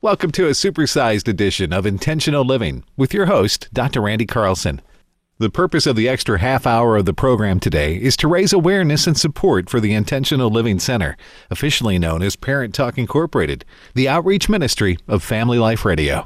Welcome to a supersized edition of Intentional Living with your host, Dr. Randy Carlson. The purpose of the extra half hour of the program today is to raise awareness and support for the Intentional Living Center, officially known as Parent Talk Incorporated, the outreach ministry of Family Life Radio.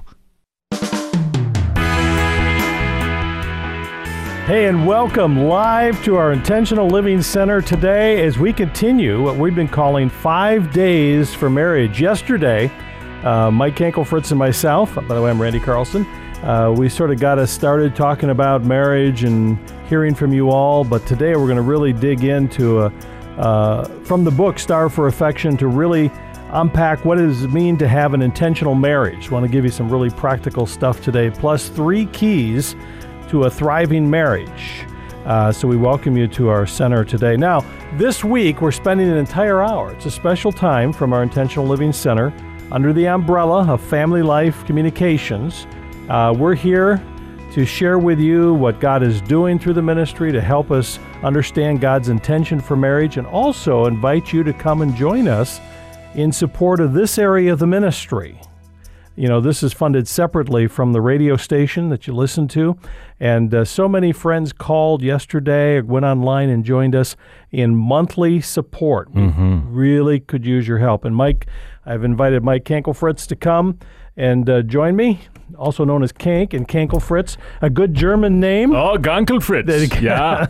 Hey, and welcome live to our Intentional Living Center today as we continue what we've been calling 5 days for marriage. Yesterday, Mike Kankelfritz and myself, by the way, I'm Randy Carlson, we sort of got us started talking about marriage and hearing from you all, but today we're going to really dig into, from the book Starve for Affection, to really unpack what does it mean to have an intentional marriage. I want to give you some really practical stuff today, plus 3 keys to a thriving marriage. So we welcome you to our center today. Now, this week we're spending an entire hour. It's a special time from our Intentional Living Center under the umbrella of Family Life Communications. We're here to share with you what God is doing through the ministry to help us understand God's intention for marriage, and also invite you to come and join us in support of this area of the ministry. You know, this is funded separately from the radio station that you listen to, and so many friends called yesterday or went online and joined us in monthly support. Really could use your help. And Mike, I've invited Mike Kankelfritz to come and join me, also known as Kank and Kankelfritz, a good German name. Oh, Gankelfritz. Yeah.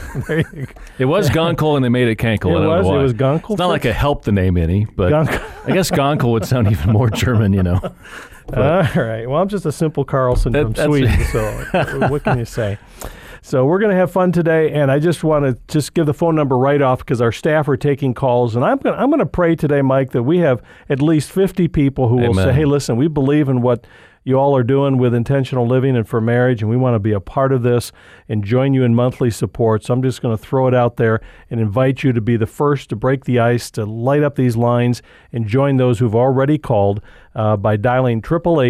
It was Gonkel and they made it Kankel. It was Gonkel. It's not like I helped the name any, but I guess Gonkel would sound even more German, you know. All right. Well, I'm just a simple Carlson from Sweden, so what can you say? So we're going to have fun today, and I just want to give the phone number right off because our staff are taking calls, and I'm going to pray today, Mike, that we have at least 50 people who will say, hey, listen, we believe in what you all are doing with intentional living and for marriage, and we want to be a part of this and join you in monthly support. So I'm just going to throw it out there and invite you to be the first to break the ice, to light up these lines and join those who've already called by dialing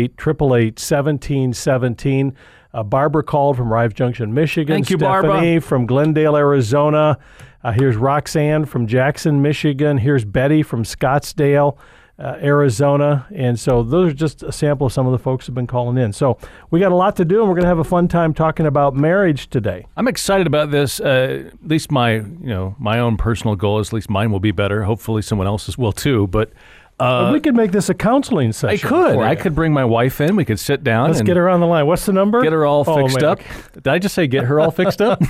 888-888-1717. Barbara called from Rive Junction, Michigan. Thank you, Stephanie Barbara. from Glendale, Arizona. Here's Roxanne from Jackson, Michigan. Here's Betty from Scottsdale, Arizona. And so those are just a sample of some of the folks who've been calling in. So we got a lot to do, and we're going to have a fun time talking about marriage today. I'm excited about this. At least my own personal goal is, at least mine will be better. Hopefully someone else's will too. But we could make this a counseling session. I could bring my wife in. We could sit down. Let's get her on the line. What's the number? Get her all fixed up. Did I just say get her all fixed up?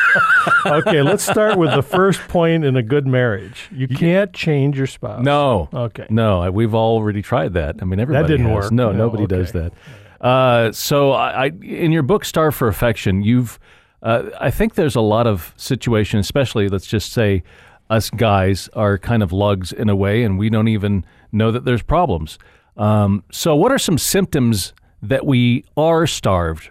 Okay, let's start with the first point in a good marriage. You can't change your spouse. No. Okay. No, we've already tried that. I mean, everybody That didn't has. work. No, nobody does that. So in your book, Starve for Affection, I think there's a lot of situations, especially, let's just say, us guys are kind of lugs in a way, and we don't even know that there's problems. So what are some symptoms that we are starved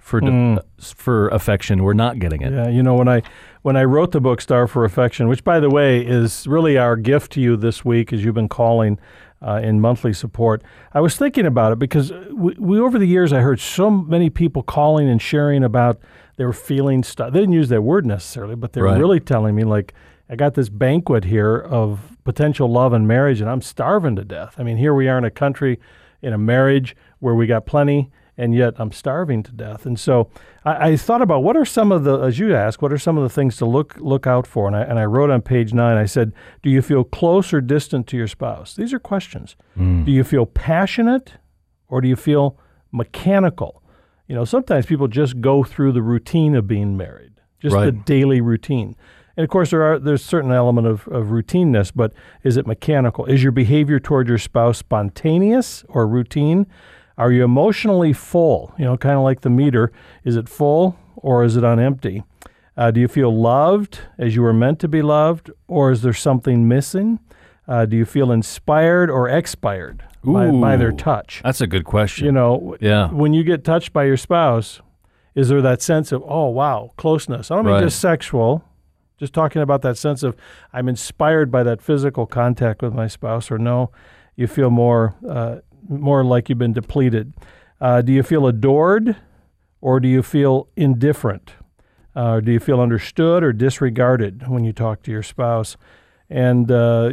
for affection? We're not getting it. Yeah, you know, when I wrote the book Starve for Affection, which, by the way, is really our gift to you this week as you've been calling in monthly support, I was thinking about it because we over the years, I heard so many people calling and sharing about their feeling stuff. They didn't use that word necessarily, but they were really telling me, like, I got this banquet here of potential love and marriage, and I'm starving to death. I mean, here we are in a country, in a marriage where we got plenty, and yet I'm starving to death. And so I thought about what are some of the, as you asked, what are some of the things to look out for? And I wrote on page 9, I said, do you feel close or distant to your spouse? These are questions. Do you feel passionate or do you feel mechanical? You know, sometimes people just go through the routine of being married, just the daily routine. And of course, there's a certain element of routineness, but is it mechanical? Is your behavior toward your spouse spontaneous or routine? Are you emotionally full? You know, kind of like the meter. Is it full or is it on empty? Do you feel loved as you were meant to be loved, or is there something missing? Do you feel inspired or expired by their touch? That's a good question. You know, when you get touched by your spouse, is there that sense of, oh, wow, closeness? I don't mean just sexual. Just talking about that sense of I'm inspired by that physical contact with my spouse, or no, you feel more like you've been depleted. Do you feel adored, or do you feel indifferent? Do you feel understood or disregarded when you talk to your spouse? And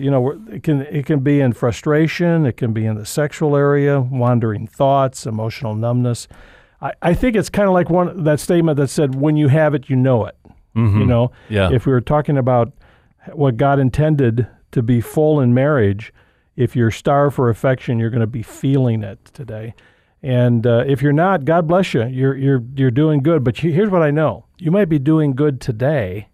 it can be in frustration, it can be in the sexual area, wandering thoughts, emotional numbness. I think it's kind of like that statement that said, "When you have it, you know it." Yeah. If we were talking about what God intended to be full in marriage, if you're starved for affection, you're going to be feeling it today. And if you're not, God bless you. You're doing good. But here's what I know: you might be doing good today,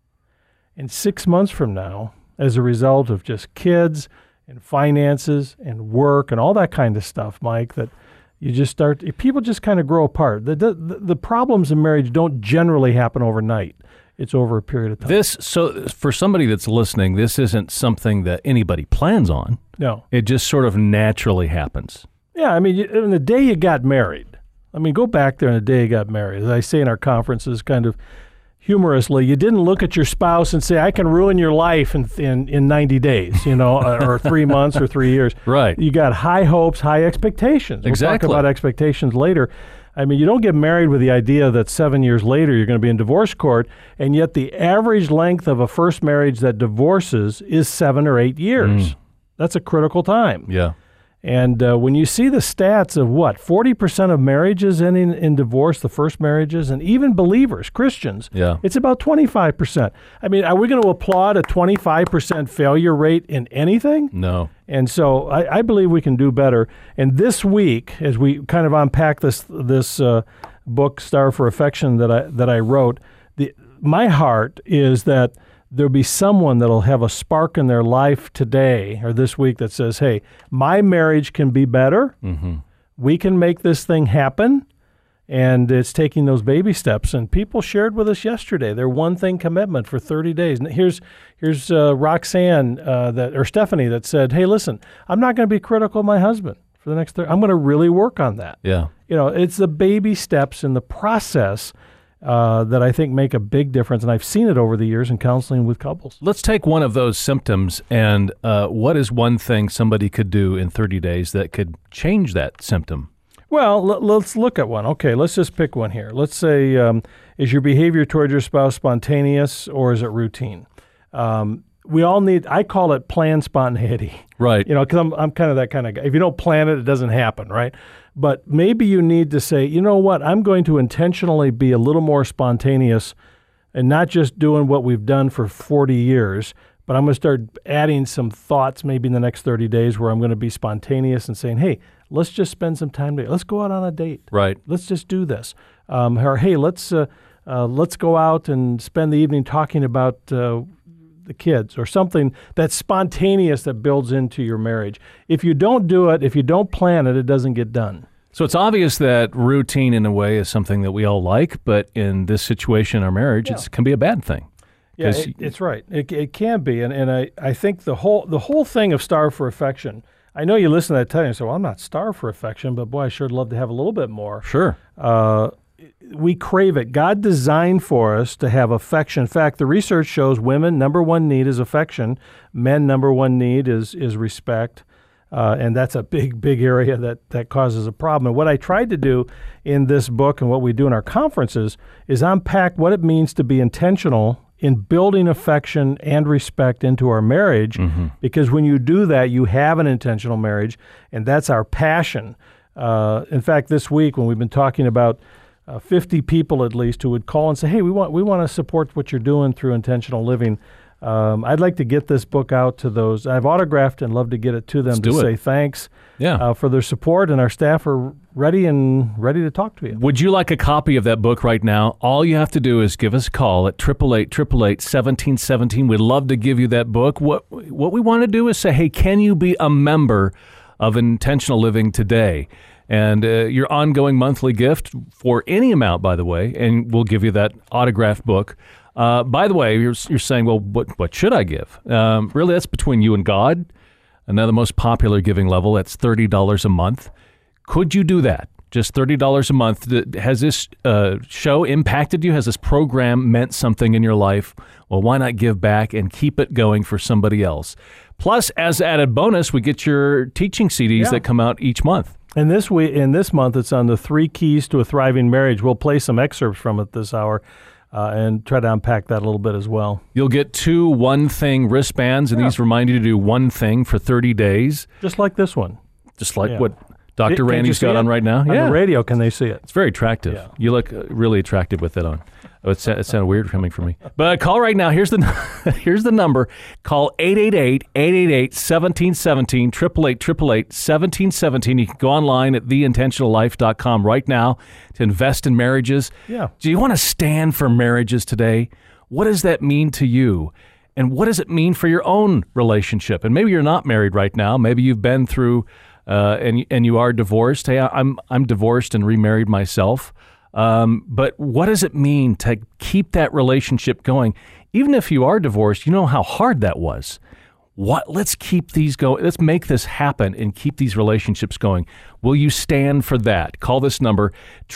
and 6 months from now, as a result of just kids and finances and work and all that kind of stuff, Mike, that you just people just kind of grow apart. The problems in marriage don't generally happen overnight. It's over a period of time. So for somebody that's listening, this isn't something that anybody plans on. No. It just sort of naturally happens. Yeah, I mean, in the day you got married, go back there on the day you got married. As I say in our conferences, kind of humorously, you didn't look at your spouse and say, "I can ruin your life in 90 days, or 3 months or 3 years." Right. You got high hopes, high expectations. Exactly. We'll talk about expectations later. You don't get married with the idea that 7 years later you're going to be in divorce court, and yet the average length of a first marriage that divorces is 7 or 8 years. That's a critical time. Yeah. And when you see the stats of 40% of marriages ending in divorce, the first marriages, and even believers, Christians, it's about 25%. Are we going to applaud a 25% failure rate in anything? No. And so I believe we can do better. And this week, as we kind of unpack this book, Starved for Affection, that I wrote, my heart is that there'll be someone that'll have a spark in their life today or this week that says, "Hey, my marriage can be better. Mm-hmm. We can make this thing happen." And it's taking those baby steps. And people shared with us yesterday their one-thing commitment for 30 days. And here's Roxanne or Stephanie that said, "Hey, listen, I'm not going to be critical of my husband for the next 30. I'm going to really work on that." Yeah. It's the baby steps in the process that I think make a big difference, and I've seen it over the years in counseling with couples. Let's take one of those symptoms, and what is one thing somebody could do in 30 days that could change that symptom? Well, let's look at one. Okay, let's just pick one here. Let's say, is your behavior toward your spouse spontaneous or is it routine? We all I call it planned spontaneity. Right. Because I'm kind of that kind of guy. If you don't plan it, it doesn't happen, right? But maybe you need to say, you know what, I'm going to intentionally be a little more spontaneous and not just doing what we've done for 40 years, but I'm going to start adding some thoughts maybe in the next 30 days where I'm going to be spontaneous and saying, "Hey, let's just spend some time together. Let's go out on a date. Right. Let's just do this." Or, "Hey, let's go out and spend the evening talking about the kids," or something that's spontaneous that builds into your marriage. If you don't do it, if you don't plan it, it doesn't get done. So it's obvious that routine in a way is something that we all like, but in this situation, our marriage, it can be a bad thing. Yeah, it's right. It can be. And I think the whole thing of Starved for Affection, I know you listen to that telling you, so I'm not starved for affection, but boy, I sure would love to have a little bit more. Sure. We crave it. God designed for us to have affection. In fact, the research shows women, number one need is affection. Men, number one need is respect. And that's a big area that causes a problem. And what I tried to do in this book and what we do in our conferences is unpack what it means to be intentional in building affection and respect into our marriage. Mm-hmm. Because when you do that, you have an intentional marriage, and that's our passion. In fact, this week when we've been talking about 50 people at least who would call and say, "Hey, we want to support what you're doing through intentional living." I'd like to get this book out to those. I've autographed and love to get it to them to say thanks for their support, and our staff are ready to talk to you. Would you like a copy of that book right now? All you have to do is give us a call at 888-888-1717. We'd love to give you that book. What we want to do is say, hey, can you be a member of Intentional Living today? And your ongoing monthly gift for any amount, by the way, and we'll give you that autographed book. By the way, you're saying, well, what should I give? Really, that's between you and God. Another most popular giving level, that's $30 a month. Could you do that? Just $30 a month. Has this show impacted you? Has this program meant something in your life? Well, why not give back and keep it going for somebody else? Plus, as added bonus, we get your teaching CDs that come out each month. And this month, it's on the 3 Keys to a Thriving Marriage. We'll play some excerpts from it this hour. and try to unpack that a little bit as well. You'll get 2 one-thing wristbands, and these remind you to do one thing for 30 days. Just like this one. Just like what Dr. Randy's got on right now. On the radio, can they see it? It's very attractive. Yeah. You look really attractive with it on. It sounded weird coming from me. But call right now. Here's the number. Call 888-888-1717, 888-888-1717. You can go online at theintentionallife.com right now to invest in marriages. Yeah. Do you want to stand for marriages today? What does that mean to you? And what does it mean for your own relationship? And maybe you're not married right now. Maybe you've been through and you are divorced. Hey, I'm divorced and remarried myself. But what does it mean to keep that relationship going? Even if you are divorced, you know how hard that was. Let's keep these going. Let's make this happen and keep these relationships going. Will you stand for that? Call this number,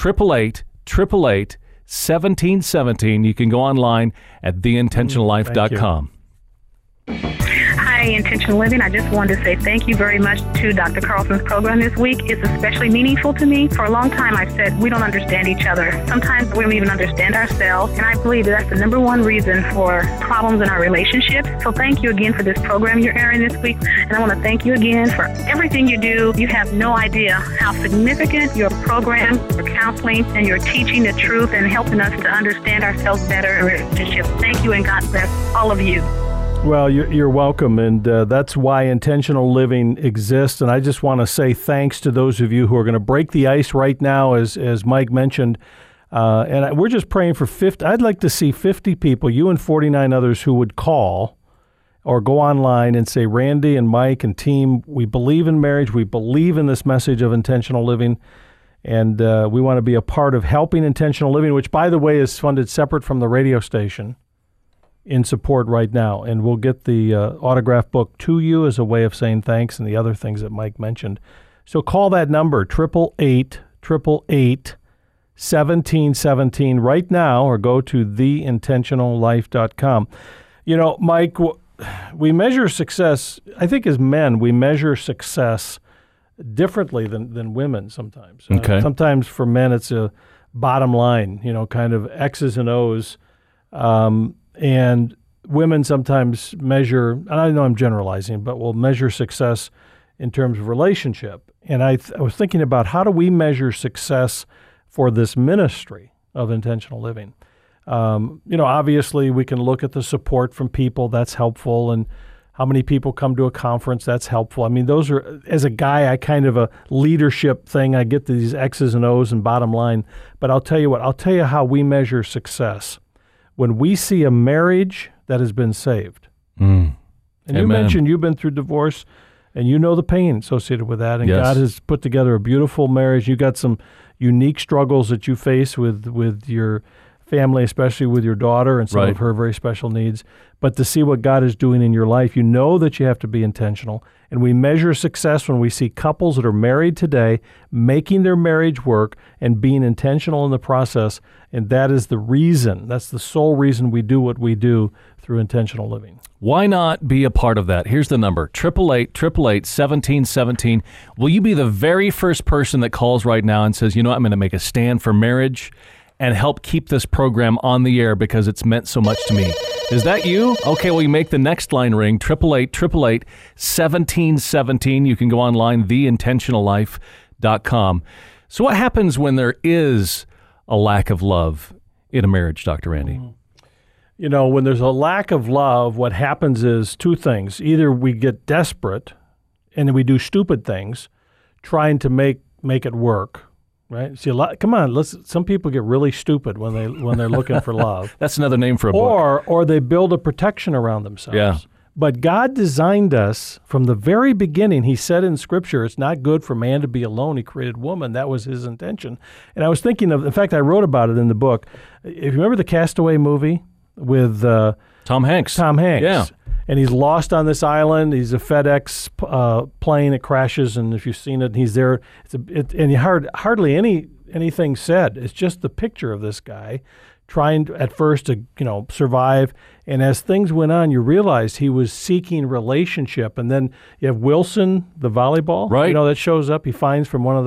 888-888-1717. You can go online at theintentionallife.com. Hi, Intentional Living. I just wanted to say thank you very much to Dr. Carlson's program this week. It's especially meaningful to me. For a long time, I've said we don't understand each other. Sometimes we don't even understand ourselves, and I believe that's the number one reason for problems in our relationships. So thank you again for this program you're airing this week, and I want to thank you again for everything you do. You have no idea how significant your program, your counseling, and your teaching the truth and helping us to understand ourselves better in relationships. Thank you, and God bless all of you. Well, you're welcome, and that's why Intentional Living exists. And I just want to say thanks to those of you who are going to break the ice right now, as Mike mentioned. We're just praying for 50. I'd like to see 50 people, you and 49 others, who would call or go online and say, Randy and Mike and team, we believe in marriage. We believe in this message of intentional living. And we want to be a part of helping Intentional Living, which, by the way, is funded separate from the radio station, in support right now. And we'll get the autograph book to you as a way of saying thanks and the other things that Mike mentioned. So call that number, 888-888-1717 right now, or go to theintentionallife.com. You know, Mike, we measure success, I think as men, we measure success differently than women sometimes. Okay. Sometimes for men it's a bottom line, kind of X's and O's. And women sometimes measure, and I know I'm generalizing, but will measure success in terms of relationship. And I was thinking about, how do we measure success for this ministry of intentional living? Obviously we can look at the support from people, that's helpful, and how many people come to a conference, that's helpful. I mean, those are, as a guy, I kind of a leadership thing, I get these X's and O's and bottom line. But I'll tell you how we measure success. When we see a marriage that has been saved. And Amen. You mentioned you've been through divorce, and you know the pain associated with that. And yes. God has put together a beautiful marriage. You got some unique struggles that you face with your family, especially with your daughter and some of her very special needs. But to see what God is doing in your life, you know that you have to be intentional. And we measure success when we see couples that are married today making their marriage work and being intentional in the process. And that is the reason, that's the sole reason we do what we do through intentional living. Why not be a part of that? Here's the number, 888-888-1717. Will you be the very first person that calls right now and says, I'm going to make a stand for marriage and help keep this program on the air because it's meant so much to me? Is that you? Okay, well, you make the next line ring, 888-888-1717. You can go online, theintentionallife.com. So what happens when there is a lack of love in a marriage, Dr. Randy? When there's a lack of love, what happens is two things. Either we get desperate and we do stupid things trying to make it work. Right. See, some people get really stupid when they're looking for love. That's another name for a book. Or they build a protection around themselves. Yeah. But God designed us from the very beginning. He said in Scripture, it's not good for man to be alone. He created woman. That was his intention. And I was thinking in fact, I wrote about it in the book. If you remember the Castaway movie with Tom Hanks. Yeah. And he's lost on this island. He's a FedEx plane. It crashes, and if you've seen it, he's there. And you hardly anything said. It's just the picture of this guy trying at first to survive. And as things went on, you realized he was seeking relationship. And then you have Wilson, the volleyball, right? That shows up. He finds from one of the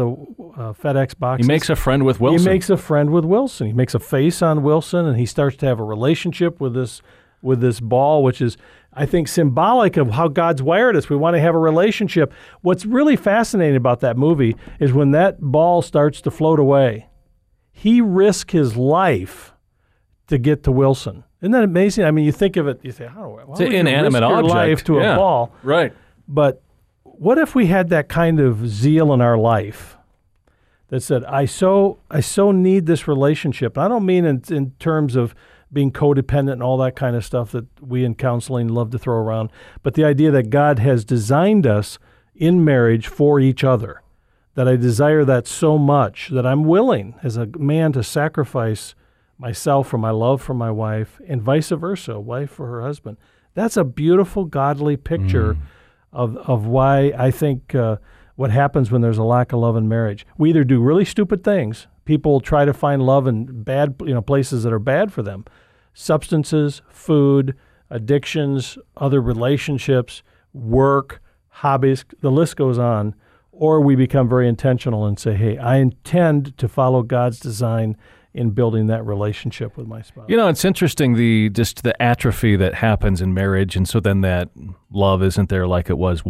FedEx boxes. He makes a friend with Wilson. He makes a friend with Wilson. He makes a face on Wilson, and he starts to have a relationship with this ball, which is, I think, symbolic of how God's wired us. We want to have a relationship. What's really fascinating about that movie is when that ball starts to float away, he risked his life to get to Wilson. Isn't that amazing? I mean, you think of it, you say, why it's an inanimate risk your object. life to a ball? Right. But what if we had that kind of zeal in our life that said, I so need this relationship? And I don't mean in terms of being codependent and all that kind of stuff that we in counseling love to throw around, but the idea that God has designed us in marriage for each other, that I desire that so much that I'm willing as a man to sacrifice myself for my love for my wife, and vice versa, a wife for her husband. That's a beautiful, godly picture of why I think what happens when there's a lack of love in marriage. We either do really stupid things. People try to find love in bad, places that are bad for them. Substances, food, addictions, other relationships, work, hobbies, the list goes on. Or we become very intentional and say, hey, I intend to follow God's design in building that relationship with my spouse. It's interesting, the atrophy that happens in marriage, and so then that love isn't there like it once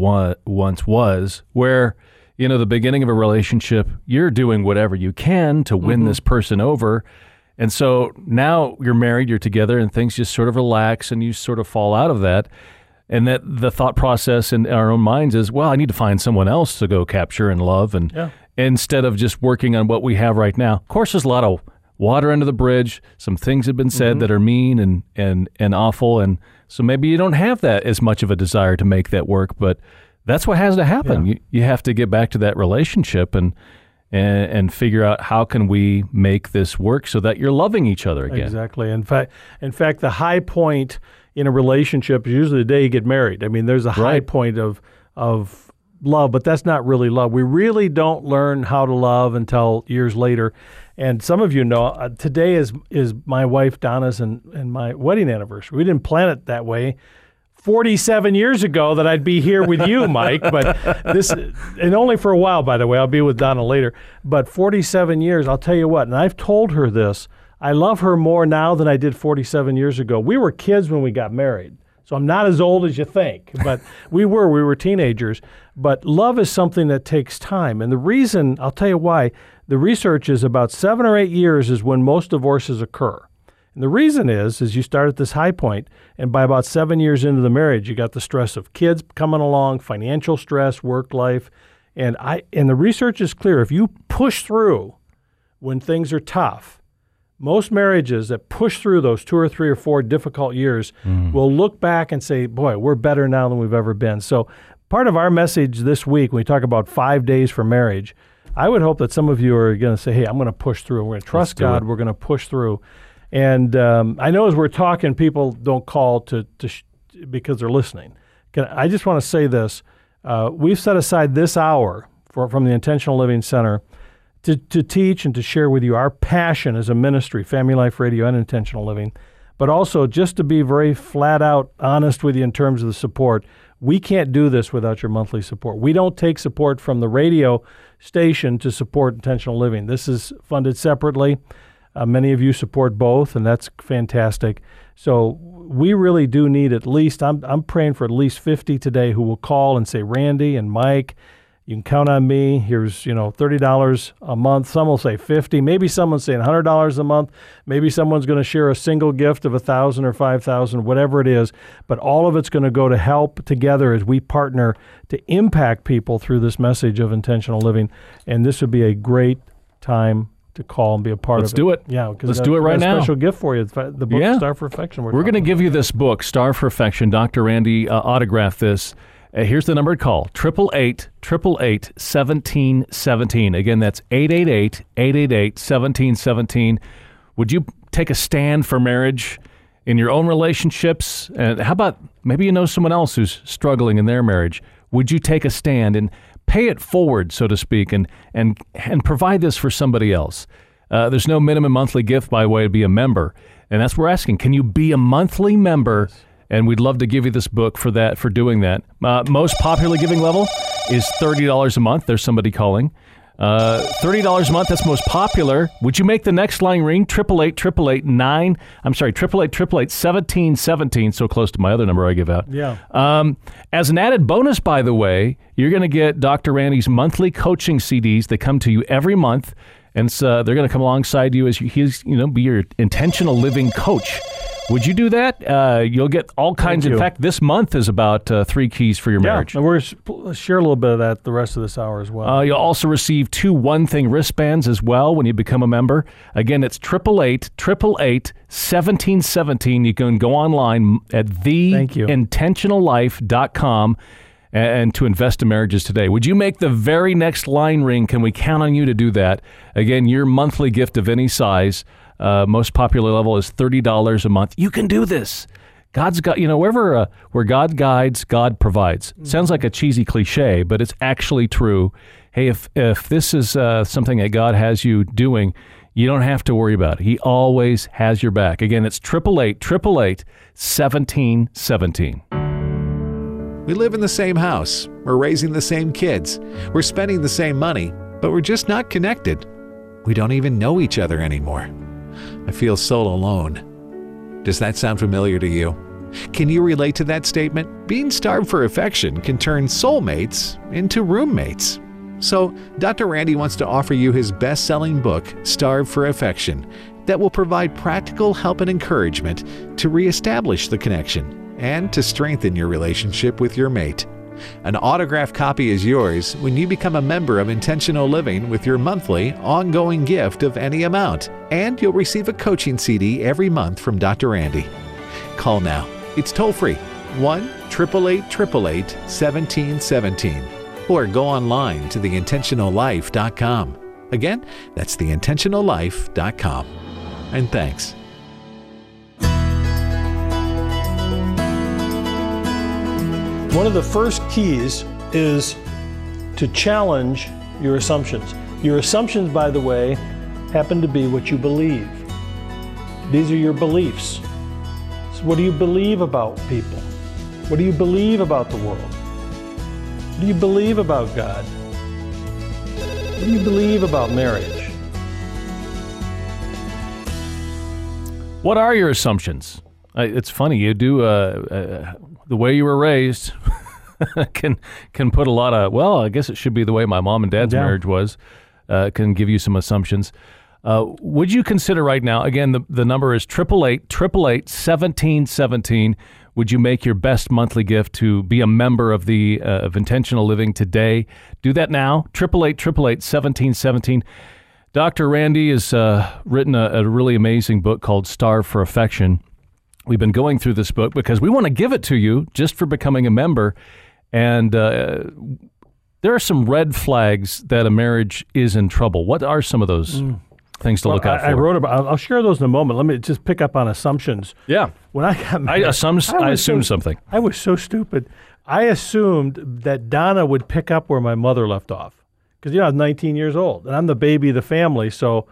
was, where, the beginning of a relationship, you're doing whatever you can to win this person over, and so now you're married, you're together, and things just sort of relax, and you sort of fall out of that, and that the thought process in our own minds is, well, I need to find someone else to go capture and love, and instead of just working on what we have right now. Of course, there's a lot of water under the bridge. Some things have been said that are mean and awful, and so maybe you don't have that as much of a desire to make that work. But that's what has to happen. Yeah. You have to get back to that relationship and figure out how can we make this work so that you're loving each other again. Exactly. In fact, the high point in a relationship is usually the day you get married. I mean, there's a high point of love, but that's not really love. We really don't learn how to love until years later. And some of you know, today is my wife Donna's and my wedding anniversary. We didn't plan it that way 47 years ago that I'd be here with you, Mike. But and only for a while, by the way. I'll be with Donna later. But 47 years, I'll tell you what, and I've told her this, I love her more now than I did 47 years ago. We were kids when we got married. So I'm not as old as you think, but we were teenagers. But love is something that takes time. And the reason, I'll tell you why, the research is about 7 or 8 years is when most divorces occur. And the reason is you start at this high point, and by about 7 years into the marriage, you got the stress of kids coming along, financial stress, work life. And the research is clear. If you push through when things are tough, most marriages that push through those 2 or 3 or 4 difficult years will look back and say, boy, we're better now than we've ever been. So part of our message this week, when we talk about 5 days for marriage, I would hope that some of you are going to say, hey, I'm going to push through. We're going to trust God. We're going to push through. And I know as we're talking, people don't call because they're listening. I just want to say this. We've set aside this hour from the Intentional Living Center to teach and to share with you our passion as a ministry, Family Life Radio and Intentional Living, but also just to be very flat out honest with you in terms of the support. We can't do this without your monthly support. We don't take support from the radio station to support Intentional Living. This is funded separately. Many of you support both, and that's fantastic. So we really do need at least, I'm praying for at least 50 today who will call and say, Randy and Mike, you can count on me. Here's, $30 a month. Some will say $50. Maybe someone's saying $100 a month. Maybe someone's going to share a single gift of $1,000 or $5,000, whatever it is. But all of it's going to go to help together as we partner to impact people through this message of intentional living. And this would be a great time to call and be a part of it. Let's do it. Yeah, let's do it right now. A special gift for you, the book Star for Affection. We're going to give you this book, Star for Affection. Dr. Randy autographed this. Here's the number to call, 888-888-1717. Again, that's 888-888-1717. Would you take a stand for marriage in your own relationships? And how about maybe you know someone else who's struggling in their marriage? Would you take a stand and pay it forward, so to speak, and provide this for somebody else? There's no minimum monthly gift by way to be a member. And that's what we're asking. Can you be a monthly member? And we'd love to give you this book for doing that. Most popular giving level is $30 a month. There's somebody calling. $30 a month, that's most popular. Would you make the next line ring? 888-888-1717, so close to my other number I give out. Yeah. As an added bonus, by the way, you're going to get Dr. Randy's monthly coaching CDs. They come to you every month, and so they're going to come alongside you as he's be your intentional living coach. Would you do that? You'll get all kinds. In fact, this month is about 3 keys for your marriage. And we're going to share a little bit of that the rest of this hour as well. You'll also receive 2 One Thing wristbands as well when you become a member. Again, it's 888-888-1717. You can go online at theintentionallife.com and to invest in marriages today. Would you make the very next line ring? Can we count on you to do that? Again, your monthly gift of any size. Most popular level is $30 a month. You can do this. God's got, where God guides, God provides. Sounds like a cheesy cliche, but it's actually true. Hey, if this is something that God has you doing, you don't have to worry about it. He always has your back. Again, it's 888-888-1717. We live in the same house. We're raising the same kids. We're spending the same money, but we're just not connected. We don't even know each other anymore. I feel so alone. Does that sound familiar to you? Can you relate to that statement? Being starved for affection can turn soulmates into roommates. So, Dr. Randy wants to offer you his best-selling book, Starved for Affection, that will provide practical help and encouragement to reestablish the connection and to strengthen your relationship with your mate. An autographed copy is yours when you become a member of Intentional Living with your monthly, ongoing gift of any amount. And you'll receive a coaching CD every month from Dr. Randy. Call now. It's toll-free, 1-888-888-1717. Or go online to theintentionallife.com. Again, that's theintentionallife.com. And thanks. One of the first keys is to challenge your assumptions. Your assumptions, by the way, happen to be what you believe. These are your beliefs. So what do you believe about people? What do you believe about the world? What do you believe about God? What do you believe about marriage? What are your assumptions? It's funny, you do the way you were raised can put a lot of, well, I guess it should be the way my mom and dad's marriage was, can give you some assumptions. Would you consider right now, again, the number is 888-888-1717. Would you make your best monthly gift to be a member of the of Intentional Living today? Do that now, 888-888-1717. Dr. Randy has written a really amazing book called Starved for Affection. We've been going through this book because we want to give it to you just for becoming a member. And there are some red flags that a marriage is in trouble. What are some of those things to look out for? I wrote about. I'll share those in a moment. Let me just pick up on assumptions. Yeah. When I got married, I assumed something. I was so stupid. I assumed that Donna would pick up where my mother left off. Because, I was 19 years old, and I'm the baby of the family. So,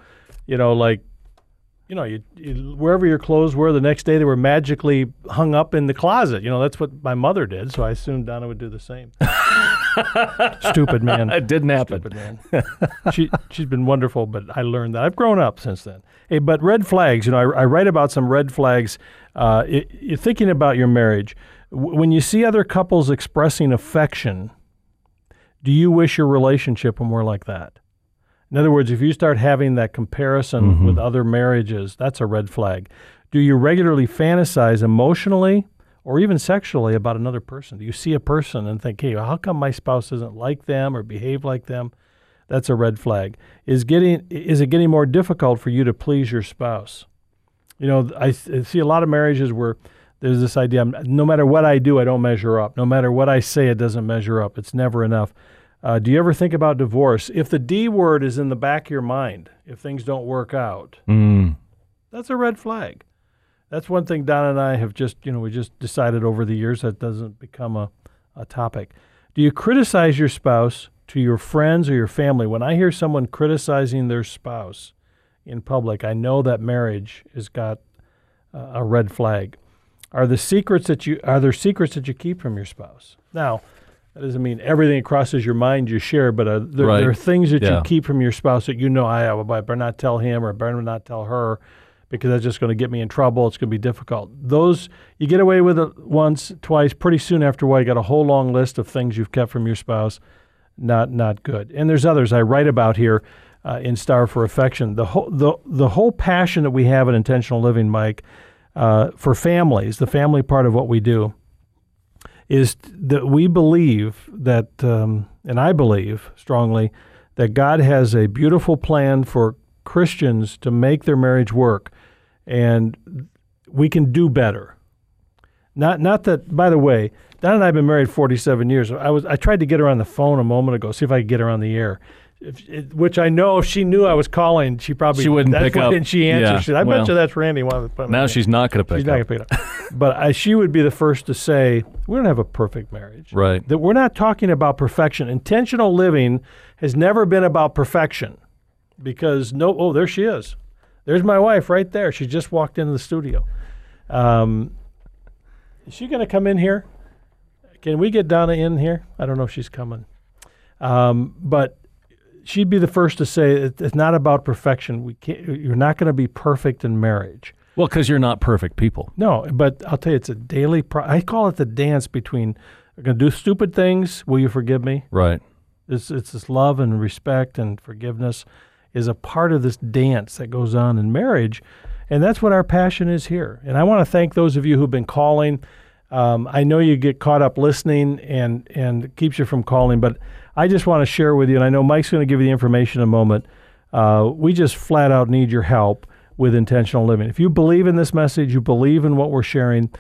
wherever your clothes were the next day, they were magically hung up in the closet. That's what my mother did. So I assumed Donna would do the same. Stupid man. It didn't happen. Stupid man. She's been wonderful, but I learned that. I've grown up since then. Hey, but red flags, I write about some red flags. You're thinking about your marriage. When you see other couples expressing affection, do you wish your relationship were more like that? In other words, if you start having that comparison with other marriages, that's a red flag. Do you regularly fantasize emotionally or even sexually about another person? Do you see a person and think, hey, how come my spouse isn't like them or behave like them? That's a red flag. Is it getting more difficult for you to please your spouse? I see a lot of marriages where there's this idea, no matter what I do, I don't measure up. No matter what I say, it doesn't measure up. It's never enough. Do you ever think about divorce? If the D word is in the back of your mind, if things don't work out, that's a red flag. That's one thing Donna and I have we just decided over the years that doesn't become a topic. Do you criticize your spouse to your friends or your family? When I hear someone criticizing their spouse in public, I know that marriage has got a red flag. Are there secrets that you keep from your spouse? Now, That doesn't mean everything that crosses your mind you share, but there are things that you keep from your spouse that I better not tell him or better not tell her because that's just going to get me in trouble. It's going to be difficult. Those, you get away with it once, twice, pretty soon after a while, you got a whole long list of things you've kept from your spouse. Not good. And there's others I write about here in Star for Affection. The whole passion that we have in Intentional Living, Mike, for families, the family part of what we do, is that we believe that, and I believe strongly, that God has a beautiful plan for Christians to make their marriage work, and we can do better. Not that, by the way, Don and I have been married 47 years. I tried to get her on the phone a moment ago, see if I could get her on the air. Which I know if she knew I was calling, she wouldn't pick up. And she answered. Yeah, she said, I bet you that's Randy. Now she's not going to pick up. She's not going to pick it up. But she would be the first to say, we don't have a perfect marriage. Right. That we're not talking about perfection. Intentional living has never been about perfection because there she is. There's my wife right there. She just walked into the studio. Is she going to come in here? Can we get Donna in here? I don't know if she's coming. But she'd be the first to say it's not about perfection. You're not going to be perfect in marriage. Well, because you're not perfect people. No, but I'll tell you, it's a daily I call it the dance between, we're going to do stupid things, will you forgive me? Right. It's this love and respect and forgiveness is a part of this dance that goes on in marriage, and that's what our passion is here. And I want to thank those of you who've been calling. I know you get caught up listening and it keeps you from calling, but I just want to share with you, and I know Mike's going to give you the information in a moment. We just flat out need your help with intentional living. If you believe in this message, you believe in what we're sharing,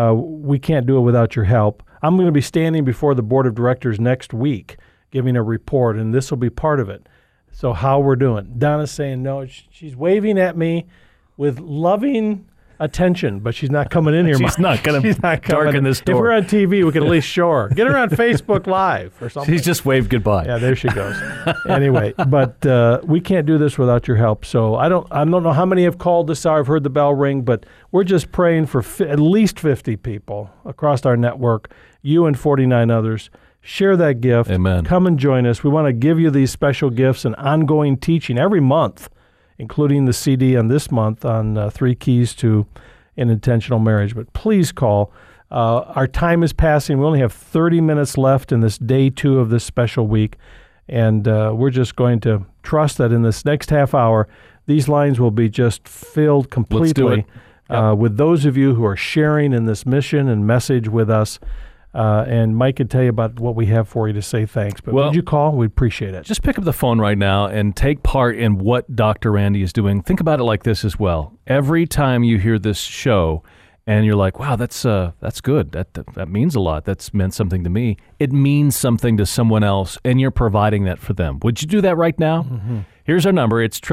we can't do it without your help. I'm going to be standing before the board of directors next week giving a report, and this will be part of it. So how we're doing. Donna's saying no. She's waving at me with loving attention, but she's not coming in here. She's not going to darken this door. If we're on TV, we can at least show her. Get her on Facebook Live or something. She's just waved goodbye. Yeah, there she goes. Anyway, but we can't do this without your help. So I don't know how many have called this hour. I've heard the bell ring, but we're just praying for at least 50 people across our network, you and 49 others. Share that gift. Amen. Come and join us. We want to give you these special gifts and ongoing teaching every month, including the CD on this month on 3 Keys to an Intentional Marriage. But please call. Our time is passing. We only have 30 minutes left in this day 2 of this special week. And we're just going to trust that in this next half hour, these lines will be just filled completely with those of you who are sharing in this mission and message with us. And Mike can tell you about what we have for you to say thanks. But would you call? We'd appreciate it. Just pick up the phone right now and take part in what Dr. Randy is doing. Think about it like this as well. Every time you hear this show and you're like, wow, that's good. That means a lot. That's meant something to me. It means something to someone else, and you're providing that for them. Would you do that right now? Mm-hmm. Here's our number. It's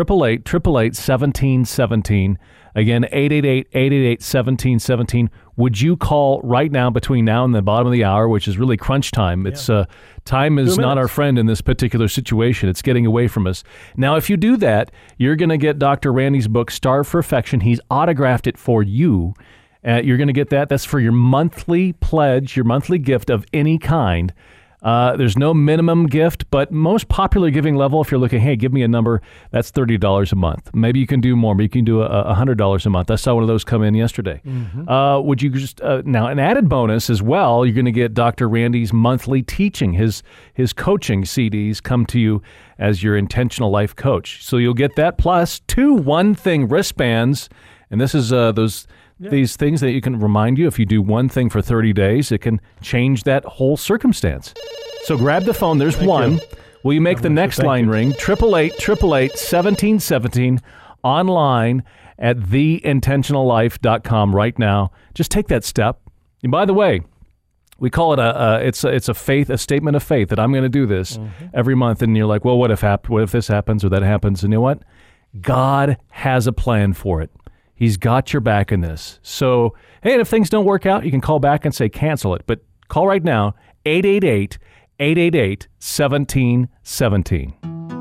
888-888-1717. Again, 888-888-1717. Would you call right now between now and the bottom of the hour, which is really crunch time? It's time is not our friend in this particular situation. It's getting away from us. Now, if you do that, you're going to get Dr. Randy's book, Star for Affection. He's autographed it for you. You're going to get that. That's for your monthly pledge, your monthly gift of any kind. There's no minimum gift, but most popular giving level, if you're looking, hey, give me a number, that's $30 a month. Maybe you can do more. Maybe you can do $100 a month. I saw one of those come in yesterday. Mm-hmm. Would you just now an added bonus as well? You're going to get Dr. Randy's monthly teaching. His coaching CDs come to you as your intentional life coach. So you'll get that plus 2 One Thing wristbands, and this is these things that you can remind you if you do one thing for 30 days, it can change that whole circumstance. So grab the phone. There's one. Will you make the next line ring? 888-888-1717 online at theintentionallife.com right now. Just take that step. And by the way, we call it a statement of faith that I'm going to do this every month. And you're like, well, what if this happens or that happens? And you know what? God has a plan for it. He's got your back in this. So, hey, and if things don't work out, you can call back and say cancel it. But call right now, 888-888-1717.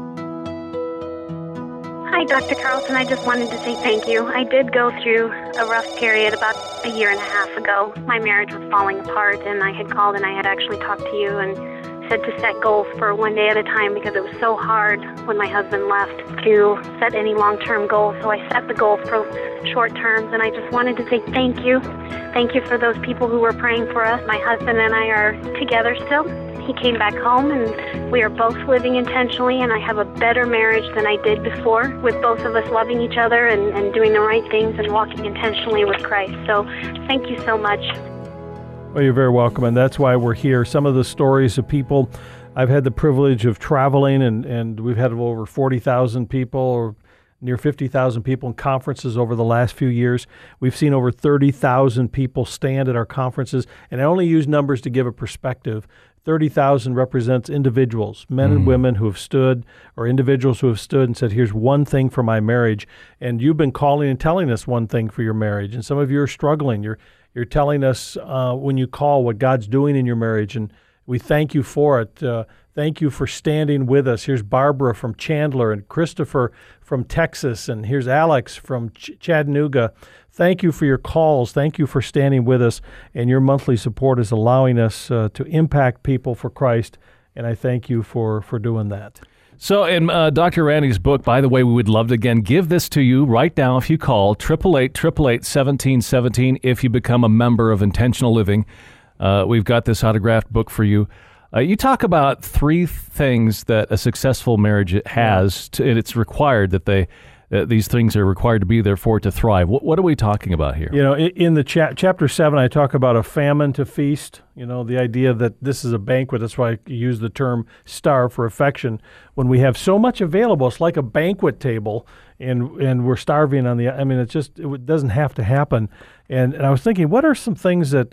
Hi, Dr. Carlson. I just wanted to say thank you. I did go through a rough period about a year and a half ago. My marriage was falling apart, and I had called and I had actually talked to you, and said to set goals for one day at a time because it was so hard when my husband left to set any long-term goals. So I set the goal for short terms, and I just wanted to say thank you. Thank you for those people who were praying for us. My husband and I are together still. He came back home, and we are both living intentionally, and I have a better marriage than I did before, with both of us loving each other and doing the right things and walking intentionally with Christ. So thank you so much. Well, you're very welcome, and that's why we're here. Some of the stories of people, I've had the privilege of traveling, and we've had over 40,000 people, or near 50,000 people in conferences over the last few years. We've seen over 30,000 people stand at our conferences, and I only use numbers to give a perspective. 30,000 represents individuals, men and women who have stood, or individuals who have stood and said, here's one thing for my marriage. And you've been calling and telling us one thing for your marriage. And some of you are struggling. You're telling us when you call what God's doing in your marriage, and we thank you for it. Thank you for standing with us. Here's Barbara from Chandler, and Christopher from Texas, and here's Alex from Chattanooga. Thank you for your calls. Thank you for standing with us, and your monthly support is allowing us to impact people for Christ, and I thank you for doing that. So in Dr. Randy's book, by the way, we would love to, again, give this to you right now if you call 888-888-1717 if you become a member of Intentional Living. We've got this autographed book for you. You talk about three things that a successful marriage has, and it's required that these things are required to be there for it to thrive. What are we talking about here? You know, in the chapter 7, I talk about a famine to feast. You know, the idea that this is a banquet. That's why I use the term starve for affection. When we have so much available, it's like a banquet table, and we're starving on the. I mean, it doesn't have to happen. And I was thinking, what are some things that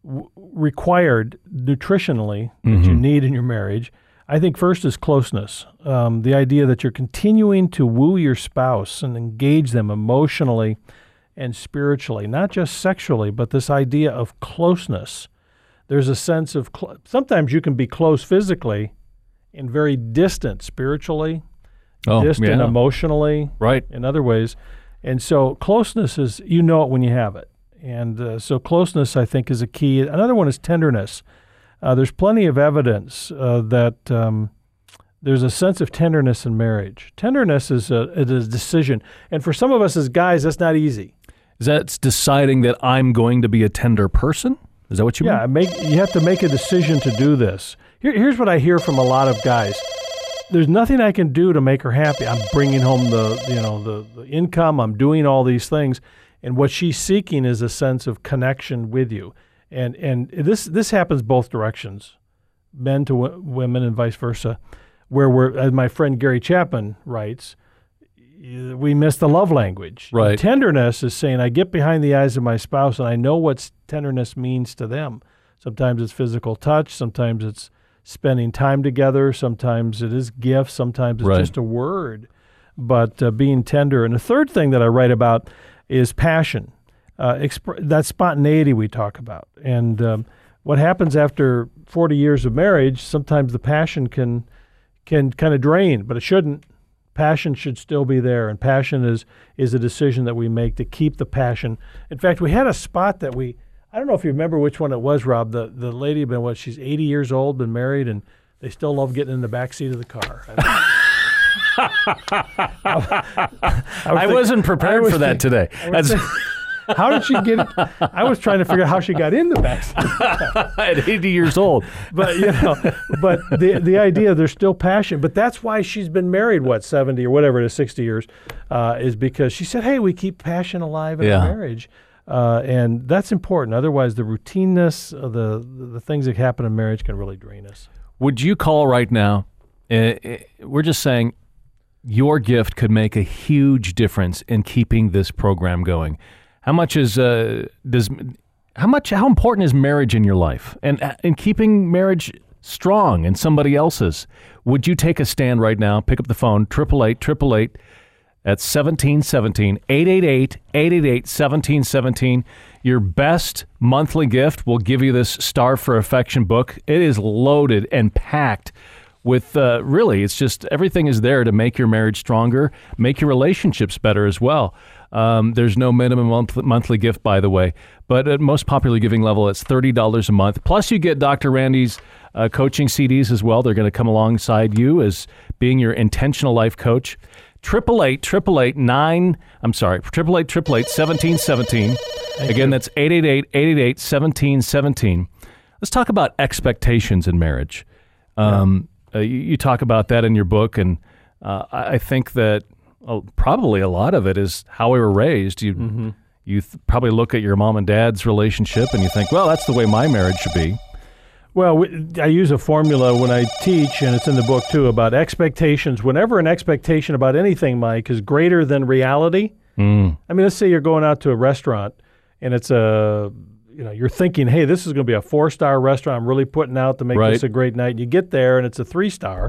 required nutritionally that you need in your marriage? I think first is closeness. The idea that you're continuing to woo your spouse and engage them emotionally and spiritually, not just sexually, but this idea of closeness. There's a sense of, sometimes you can be close physically and very distant spiritually, distant emotionally, right, in other ways. And so closeness is, you know it when you have it. And so closeness, I think, is a key. Another one is tenderness. There's plenty of evidence that there's a sense of tenderness in marriage. Tenderness is a decision. And for some of us as guys, that's not easy. Is that deciding that I'm going to be a tender person? Is that what you mean? Yeah, you have to make a decision to do this. Here's what I hear from a lot of guys. There's nothing I can do to make her happy. I'm bringing home the income. I'm doing all these things. And what she's seeking is a sense of connection with you. And this happens both directions, men to women and vice versa, where as my friend Gary Chapman writes, we miss the love language. Right. And tenderness is saying, I get behind the eyes of my spouse and I know what tenderness means to them. Sometimes it's physical touch. Sometimes it's spending time together. Sometimes it is gifts. Sometimes it's just a word. But being tender. And the third thing that I write about is passion. That spontaneity we talk about. And what happens after 40 years of marriage, sometimes the passion can kind of drain, but it shouldn't. Passion should still be there, and passion is a decision that we make to keep the passion. In fact, we had a spot that I don't know if you remember which one it was, Rob. The lady had been, she's 80 years old, been married, and they still love getting in the back seat of the car. I wasn't prepared for that today. How did she get it? I was trying to figure out how she got in the back seat. At 80 years old. But, but the idea, there's still passion. But that's why she's been married, 70 or whatever it is, 60 years, is because she said, hey, we keep passion alive in our marriage. And that's important. Otherwise, the routineness of the things that happen in marriage can really drain us. Would you call right now? We're just saying your gift could make a huge difference in keeping this program going. How much is how important is marriage in your life and keeping marriage strong and somebody else's? Would you take a stand right now? Pick up the phone, 888-888 at 1717, 888-888-1717. Your best monthly gift will give you this Starve for Affection book. It is loaded and packed with really, it's just everything is there to make your marriage stronger, make your relationships better as well. There's no minimum monthly gift, by the way, but at most popular giving level, it's $30 a month. Plus, you get Dr. Randy's coaching CDs as well. They're going to come alongside you as being your intentional life coach. 888-888-1717. Again, that's 888-888-1717. Let's talk about expectations in marriage. You talk about that in your book, and I think that probably a lot of it is how we were raised. You probably look at your mom and dad's relationship, and you think, well, that's the way my marriage should be. Well, I use a formula when I teach, and it's in the book too, about expectations. Whenever an expectation about anything, Mike, is greater than reality. I mean, let's say you're going out to a restaurant, and it's you're thinking, hey, this is going to be a 4-star restaurant. I'm really putting out to make this a great night. And you get there, and it's a 3-star.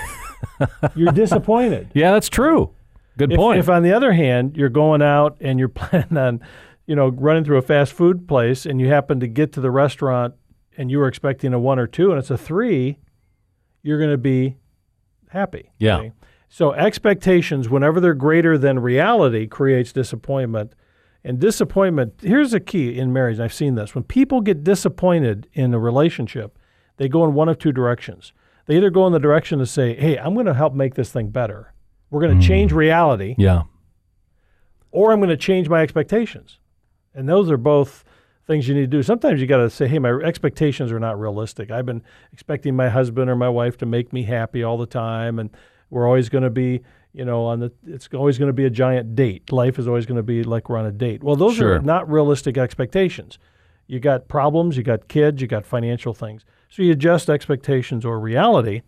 You're disappointed. Yeah, that's true. Good point. If on the other hand, you're going out and you're planning on, running through a fast food place, and you happen to get to the restaurant and you were expecting a 1 or 2 and it's a 3, you're going to be happy. Yeah. Okay? So expectations, whenever they're greater than reality, creates disappointment. And disappointment, here's a key in marriage, and I've seen this. When people get disappointed in a relationship, they go in one of 2 directions. They either go in the direction to say, hey, I'm going to help make this thing better. We're going to change reality. Yeah. Or I'm going to change my expectations. And those are both things you need to do. Sometimes you got to say, hey, my expectations are not realistic. I've been expecting my husband or my wife to make me happy all the time, and we're always going to be, it's always going to be a giant date. Life is always going to be like we're on a date. Well, those are not realistic expectations. You got problems, you got kids, you got financial things. So you adjust expectations or reality.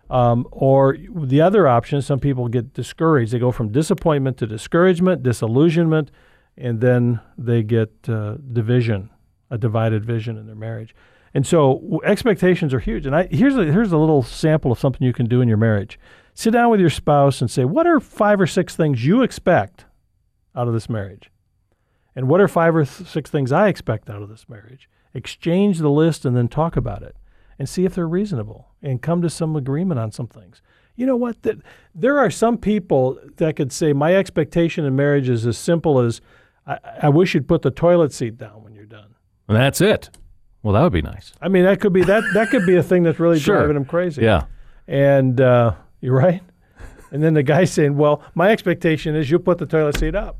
Or the other option, some people get discouraged. They go from disappointment to discouragement, disillusionment, and then they get division, a divided vision in their marriage. And so expectations are huge. And here's a little sample of something you can do in your marriage. Sit down with your spouse and say, what are 5 or 6 things you expect out of this marriage? And what are 5 or 6 things I expect out of this marriage? Exchange the list and then talk about it and see if they're reasonable and come to some agreement on some things. You know what? There are some people that could say, my expectation in marriage is as simple as, I wish you'd put the toilet seat down when you're done. And that's it. Well, that would be nice. I mean, that could be that could be a thing that's really driving them crazy. Yeah. And you're right. And then the guy's saying, well, my expectation is you put the toilet seat up.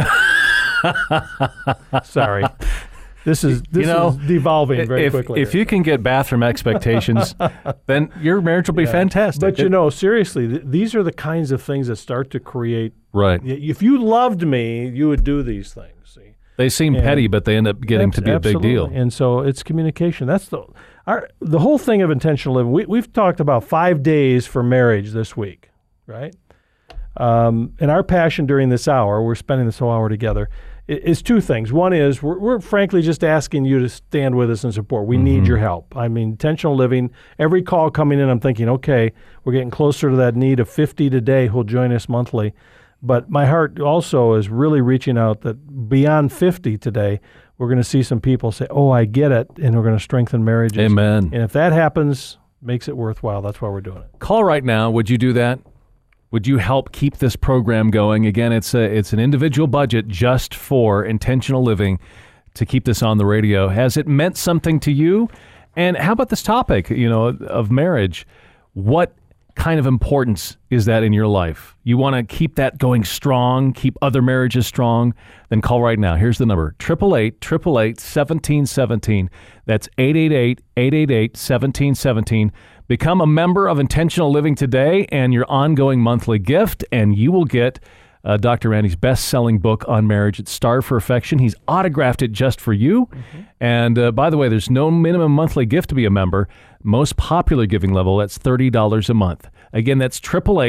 Sorry. This is devolving very quickly. If you can get bathroom expectations, then your marriage will be fantastic. But seriously, these are the kinds of things that start to create. Right. If you loved me, you would do these things. See? They seem petty, but they end up getting to be a big deal. And so it's communication. That's the whole thing of intentional living. We've talked about 5 days for marriage this week, right? And our passion during this hour, we're spending this whole hour together, is 2 things. One is we're frankly just asking you to stand with us and support. We need your help. I mean, intentional living, every call coming in, I'm thinking, okay, we're getting closer to that need of 50 today who'll join us monthly. But my heart also is really reaching out that beyond 50 today, we're going to see some people say, oh, I get it, and we're going to strengthen marriages. Amen. And if that happens, makes it worthwhile. That's why we're doing it. Call right now. Would you do that? Would you help keep this program going? Again, it's an individual budget just for intentional living to keep this on the radio. Has it meant something to you? And how about this topic, of marriage? What kind of importance is that in your life? You want to keep that going strong, keep other marriages strong? Then call right now. Here's the number, 888-888-1717. That's 888-888-1717. Become a member of Intentional Living today and your ongoing monthly gift, and you will get Dr. Randy's best-selling book on marriage. It's Starved for Affection. He's autographed it just for you. And by the way, there's no minimum monthly gift to be a member. Most popular giving level, that's $30 a month. Again, that's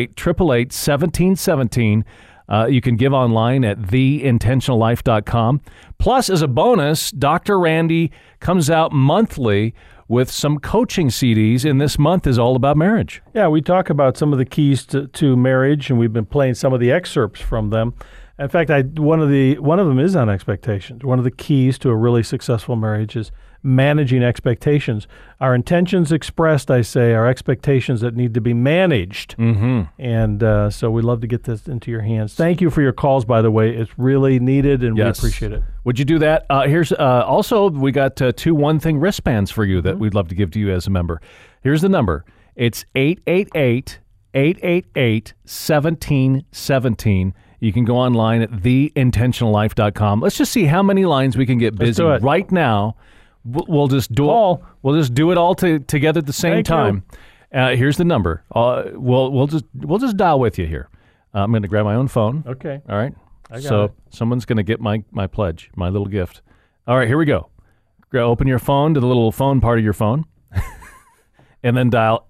888-888-1717. You can give online at theintentionallife.com. Plus, as a bonus, Dr. Randy comes out monthly with some coaching CDs, and this month is all about marriage. Yeah, we talk about some of the keys to marriage, and we've been playing some of the excerpts from them. In fact, one of them is on expectations. One of the keys to a really successful marriage is managing expectations. Our intentions expressed, I say, are expectations that need to be managed. Mm-hmm. And so we'd love to get this into your hands. Thank you for your calls, by the way. It's really needed, and we appreciate it. Would you do that? Here's also, we got 2 One Thing wristbands for you that we'd love to give to you as a member. Here's the number. It's 888-1717. You can go online at theintentionallife.com. Let's just see how many lines we can get busy right now. We'll just do it. We'll just do it all together at the same time. Here's the number. We'll just dial with you here. I'm going to grab my own phone. Okay. All right. I got it. Someone's going to get my pledge, my little gift. All right, here we go. Open your phone to the little phone part of your phone, and then dial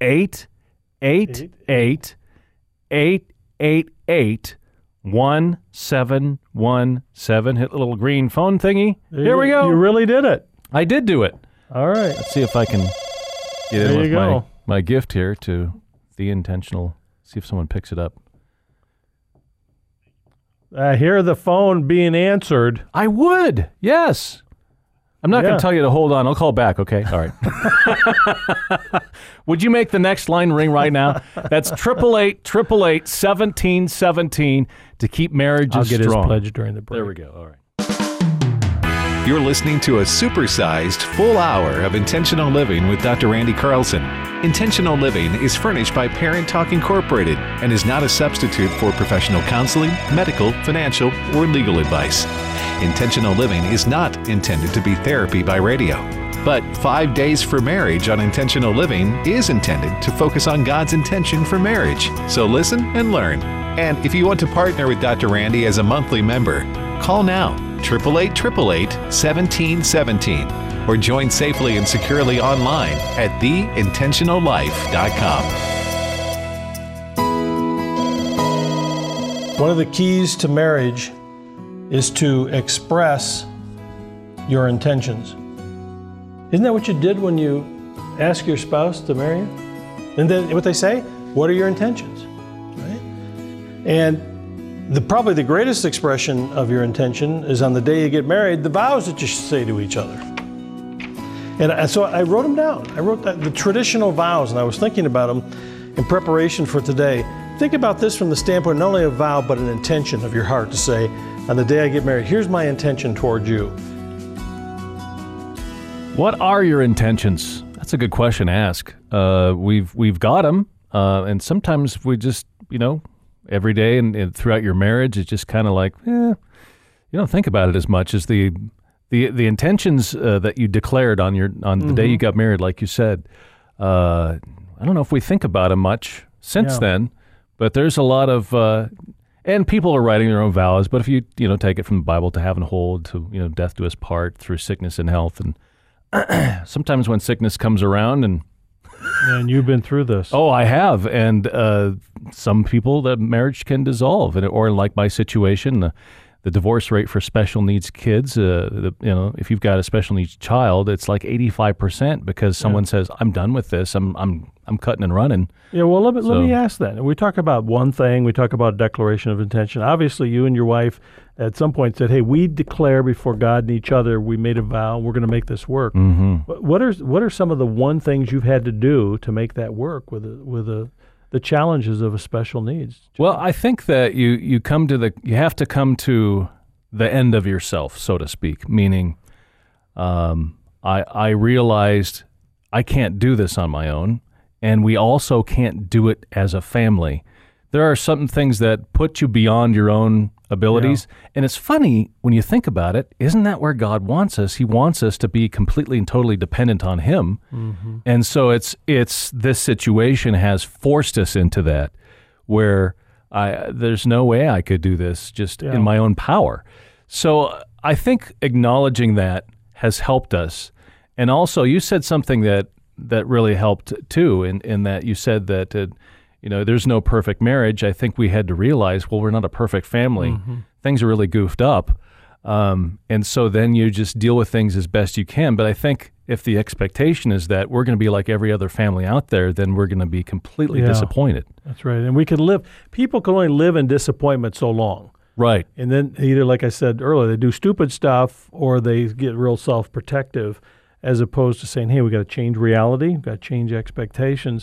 888-888-1717. Hit the little green phone thingy. Here we go. You really did it. I did do it. All right. Let's see if I can get in with my gift here to The Intentional. See if someone picks it up. I hear the phone being answered. I would. Yes. I'm not going to tell you to hold on. I'll call back, okay? All right. Would you make the next line ring right now? That's 888-888-1717 to keep marriages strong. I'll get his pledge during the break. There we go. All right. You're listening to a supersized full hour of Intentional Living with Dr. Randy Carlson. Intentional Living is furnished by Parent Talk Incorporated and is not a substitute for professional counseling, medical, financial, or legal advice. Intentional Living is not intended to be therapy by radio. But 5 Days for Marriage on Intentional Living is intended to focus on God's intention for marriage. So listen and learn. And if you want to partner with Dr. Randy as a monthly member, call now, 888-888-1717, or join safely and securely online at theintentionallife.com. One of the keys to marriage is to express your intentions. Isn't that what you did when you asked your spouse to marry you? And then what they say? What are your intentions? Right? And probably the greatest expression of your intention is on the day you get married, the vows that you say to each other. And so I wrote them down. I wrote the traditional vows, and I was thinking about them in preparation for today. Think about this from the standpoint not only of a vow, but an intention of your heart to say, on the day I get married, here's my intention towards you. What are your intentions? That's a good question to ask. We've got them, and sometimes we just, every day and throughout your marriage, it's just kind of like, you don't think about it as much as the intentions that you declared on the day you got married, like you said. I don't know if we think about them much since then, but there's a lot of, and people are writing their own vows. But if you take it from the Bible, to have and hold, to death do us part, through sickness and health, and sometimes when sickness comes around and you've been through this. Oh, I have. And some people, the marriage can dissolve. Or like my situation, the divorce rate for special needs kids, if you've got a special needs child, it's like 85% because someone says, I'm done with this. I'm cutting and running. Yeah, well, let me ask that. We talk about one thing. We talk about declaration of intention. Obviously, you and your wife at some point said, hey, we declare before God and each other, we made a vow, we're going to make this work. Mm-hmm. What are some of the one things you've had to do to make that work with the challenges of a special needs? Well, I think that you have to come to the end of yourself, so to speak, meaning I realized I can't do this on my own, and we also can't do it as a family. There are some things that put you beyond your own abilities. Yeah. And it's funny when you think about it, isn't that where God wants us? He wants us to be completely and totally dependent on Him. Mm-hmm. And so it's this situation has forced us into that, where there's no way I could do this just in my own power. So I think acknowledging that has helped us. And also you said something that really helped too, in that you said that there's no perfect marriage. I think we had to realize, well, we're not a perfect family. Mm-hmm. Things are really goofed up. And so then you just deal with things as best you can. But I think if the expectation is that we're going to be like every other family out there, then we're going to be completely disappointed. That's right. And people can only live in disappointment so long. Right. And then either, like I said earlier, they do stupid stuff or they get real self-protective. as opposed to saying, hey, we got to change reality, we've got to change expectations.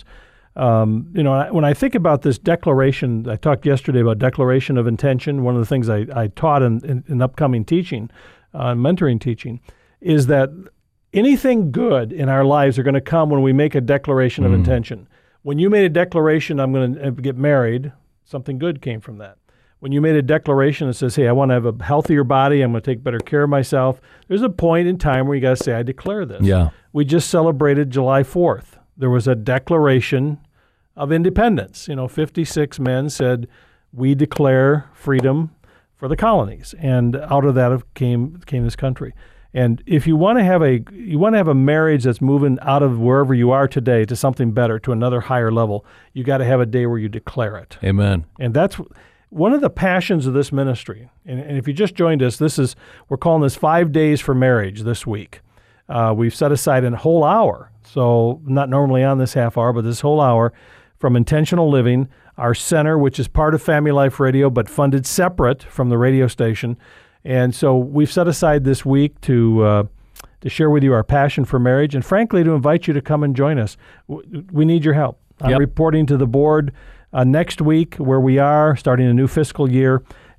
When I think about this declaration, I talked yesterday about declaration of intention. One of the things I taught in upcoming teaching, mentoring teaching, is that anything good in our lives are going to come when we make a declaration of intention. When you made a declaration, I'm going to get married, something good came from that. When you made a declaration that says, hey, I want to have a healthier body, I'm going to take better care of myself, there's a point in time where you got to say, I declare this. Yeah. We just celebrated July 4th. There was a declaration of independence. 56 men said, we declare freedom for the colonies. And out of that came this country. And if you want to have a marriage that's moving out of wherever you are today to something better, to another higher level, you got to have a day where you declare it. Amen. And that's one of the passions of this ministry. And if you just joined us, we're calling this 5 days for marriage this week. We've set aside a whole hour, so not normally on this half hour, but this whole hour from Intentional Living, our center, which is part of Family Life Radio, but funded separate from the radio station. And so we've set aside this week to share with you our passion for marriage and, frankly, to invite you to come and join us. We need your help. I'm reporting to the board next week where we are, starting a new fiscal year,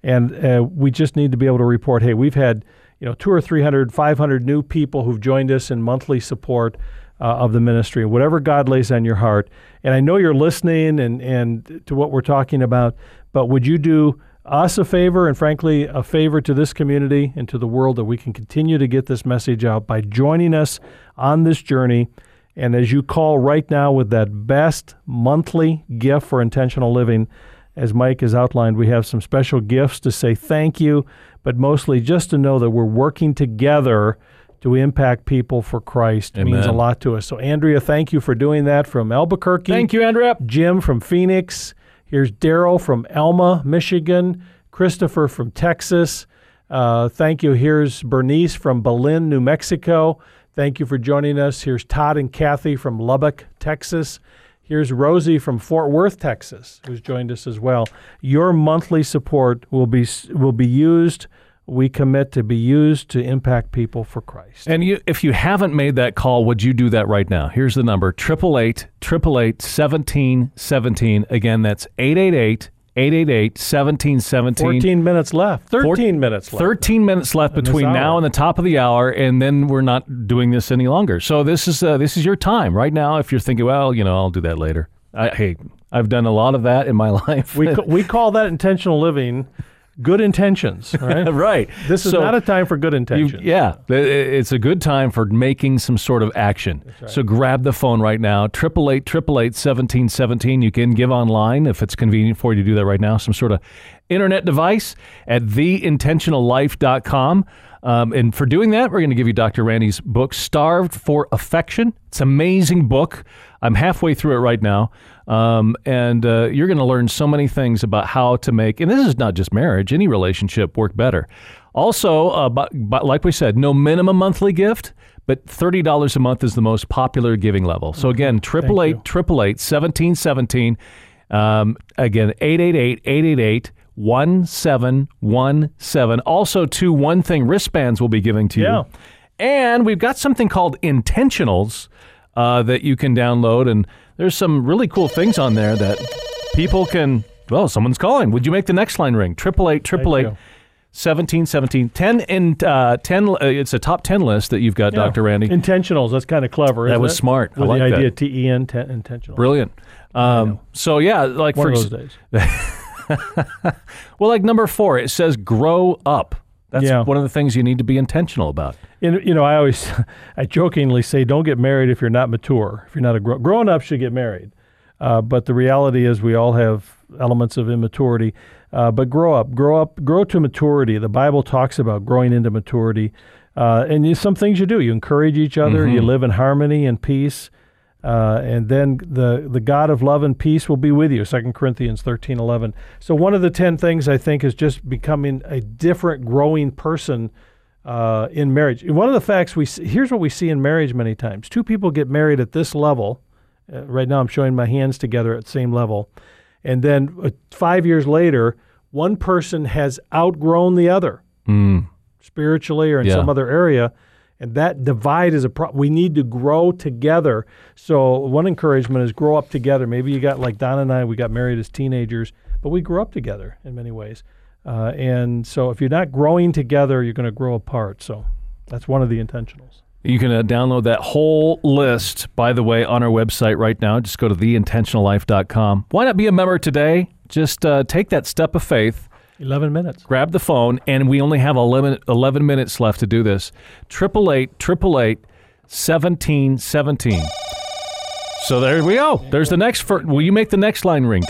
and we just need to be able to report, hey, we've had 200 or 300, 500 new people who've joined us in monthly support of the ministry, whatever God lays on your heart. And I know you're listening and to what we're talking about, but would you do us a favor and, frankly, a favor to this community and to the world that we can continue to get this message out by joining us on this journey? And as you call right now with that best monthly gift for intentional living, as Mike has outlined, we have some special gifts to say thank you, but mostly just to know that we're working together to impact people for Christ. Amen. Means a lot to us. So, Andrea, thank you for doing that from Albuquerque. Thank you, Andrea. Jim from Phoenix. Here's Daryl from Elma, Michigan. Christopher from Texas. Thank you. Here's Bernice from Belen, New Mexico. Thank you for joining us. Here's Todd and Kathy from Lubbock, Texas. Here's Rosie from Fort Worth, Texas, who's joined us as well. Your monthly support will be used. We commit to be used to impact people for Christ. And if you haven't made that call, would you do that right now? Here's the number, 888-888-1717. Again, that's 888-888-1717. 14 minutes left. 13 minutes left. 13 minutes left between now and the top of the hour, and then we're not doing this any longer. So this is your time right now. If you're thinking, well, I'll do that later. I've done a lot of that in my life. We call that intentional living. Good intentions, right? Right. This is not a time for good intentions. It's a good time for making some sort of action. Right. So grab the phone right now, 888-888-1717. You can give online if it's convenient for you to do that right now, some sort of internet device at theintentionallife.com. And for doing that, we're going to give you Dr. Randy's book, Starved for Affection. It's an amazing book. I'm halfway through it right now. And you're going to learn so many things about how to make, and this is not just marriage, any relationship work better. Also, but like we said, no minimum monthly gift, but $30 a month is the most popular giving level. So again, 888-888-1717. Again, 888-888-1717. Also, One Thing wristbands will be giving to you. And we've got something called Intentionals that you can download, and there's some really cool things on there that people can. Well, someone's calling. Would you make the next line ring? 888-888-1717. 10 and 10. It's a top 10 list that you've got, Dr. Randy. Intentionals. That's kind of clever. That was smart. With I like the idea that. TEN, intentional. Brilliant. So yeah, like one of those days. Well, like number 4, it says grow up. That's one of the things you need to be intentional about. I jokingly say, don't get married if you're not mature. If you're not grown up, should get married. But the reality is, we all have elements of immaturity. But grow to maturity. The Bible talks about growing into maturity. And some things you do. You encourage each other. Mm-hmm. You live in harmony and peace. And then the God of love and peace will be with you, 2 Corinthians 13:11. So one of the 10 things, I think, is just becoming a different, growing person in marriage. One of the facts here's what we see in marriage many times. 2 people get married at this level. Right now I'm showing my hands together at the same level. And then 5 years later, one person has outgrown the other, spiritually or in some other area. And that divide is we need to grow together. So one encouragement is grow up together. Maybe you got, like Donna and I, we got married as teenagers, but we grew up together in many ways. And so if you're not growing together, you're going to grow apart. So that's one of the intentionals. You can download that whole list, by the way, on our website right now. Just go to theintentionallife.com. Why not be a member today? Just take that step of faith. 11 minutes. Grab the phone, and we only have 11 minutes left to do this. 888-888-1717. So there we go. There's the next. Will you make the next line ring?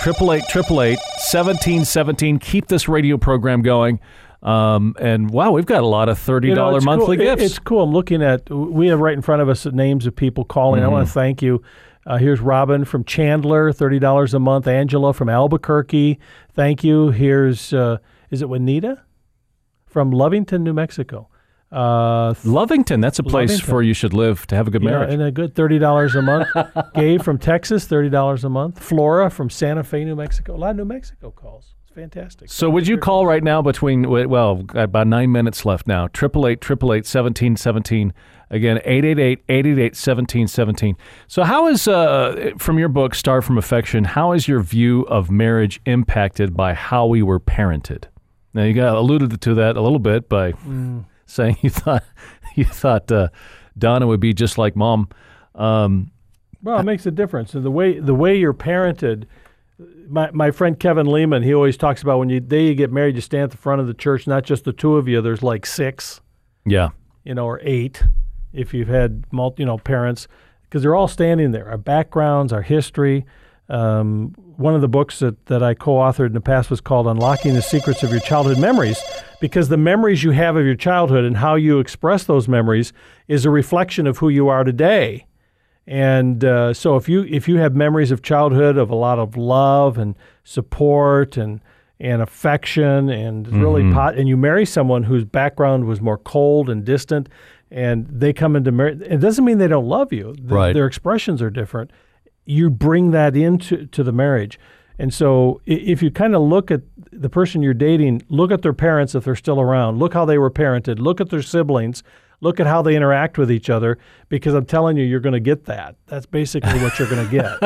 888-888-1717. Keep this radio program going. And wow, we've got a lot of $30 monthly gifts. It's cool. I'm looking at, we have right in front of us the names of people calling. I want to thank you. Here's Robin from Chandler, $30 a month. Angela from Albuquerque, thank you. Here's, is it Juanita? From Lovington, New Mexico. Lovington, that's a place where you should live to have a good marriage. And a good $30 a month. Gabe from Texas, $30 a month. Flora from Santa Fe, New Mexico. A lot of New Mexico calls. It's fantastic. So would you call right now between, well, about 9 minutes left now, 888-888-1717. Again, 888-888-1717. So how is, from your book, Star from Affection, how is your view of marriage impacted by how we were parented? Now, you got alluded to that a little bit by saying you thought Donna would be just like Mom. Well, it makes a difference. And the way you're parented, my friend Kevin Lehman, he always talks about when you get married, you stand at the front of the church, not just the two of you, there's like 6. Yeah. Or 8. If you've had parents, because they're all standing there, our backgrounds, our history. One of the books that I co-authored in the past was called Unlocking the Secrets of Your Childhood Memories, because the memories you have of your childhood and how you express those memories is a reflection of who you are today. And so if you have memories of childhood of a lot of love and support and affection and really and you marry someone whose background was more cold and distant, and they come into marriage, it doesn't mean they don't love you. Right. Their expressions are different. You bring that into the marriage. And so if you kind of look at the person you're dating, look at their parents if they're still around, look how they were parented, look at their siblings, look at how they interact with each other, because I'm telling you, you're going to get that. That's basically what you're going to get.